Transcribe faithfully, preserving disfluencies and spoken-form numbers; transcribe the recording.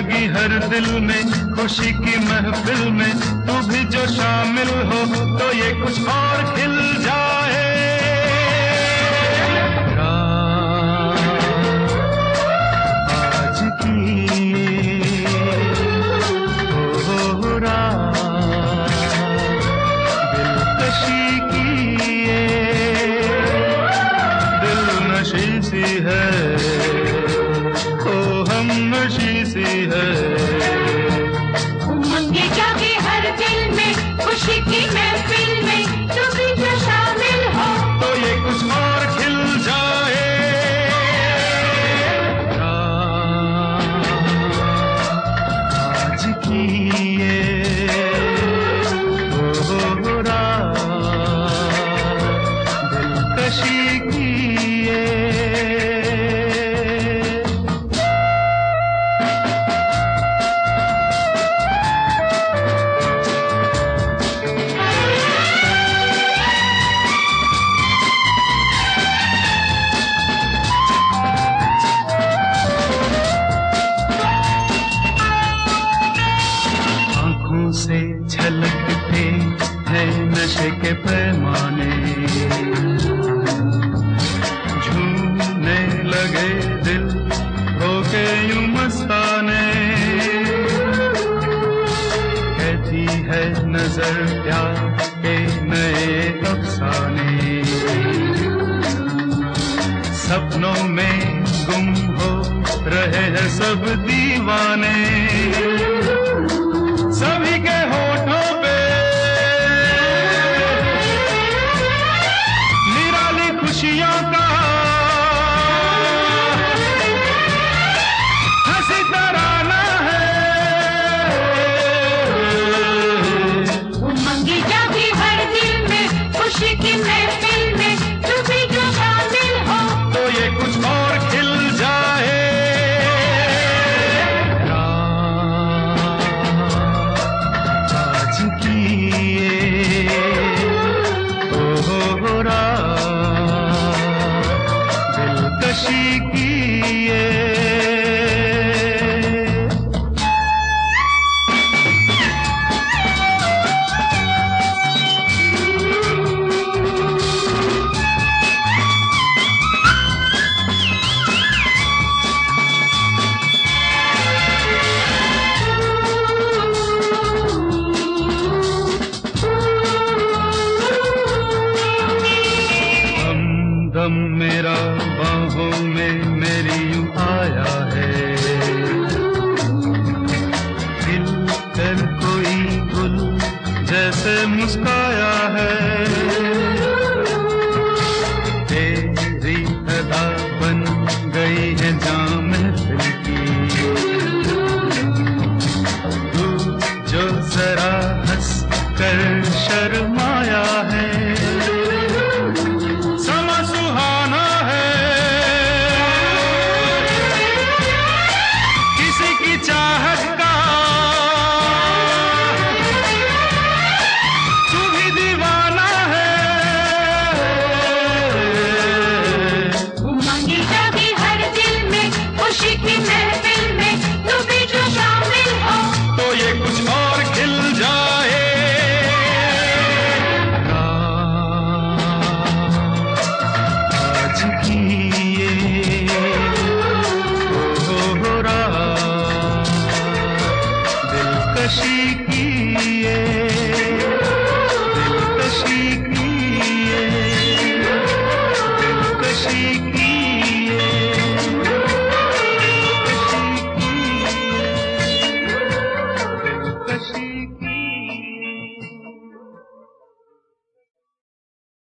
जागी हर दिल में खुशी की महफिल में, तू भी जो शामिल हो तो ये कुछ और खिल जाए। आज की हो रात दिलकशी की ये दिलनशी सी है, ओ हम नशी सी है। उमंगे जागे हर दिल में खुशी की महफिल में, तू भी जो शामिल हो तो ये कुछ और खिल जाए। आज की ये हो रात दिलकशी की ये। से झलकते हैं नशे के पैमाने, झूमने लगे दिल होके यूं मस्ताने। कहती है नजर प्यार के नए अफसाने, सपनों में गुम हो रहे हैं सब दीवाने। सभी के होठों पे निराली खुशियों का हंसी तराना है। उमंगे जागे हर दिल में खुशी की महफिल में, तू भी जो शामिल हो तो ये कुछ और खिल जाए। दिलकशी की ये। दम मेरा बाहों में मेरी यूं आया है, दिल कर कोई गुल जैसे मुस्काया है। तेरी अदा बन गई है जाम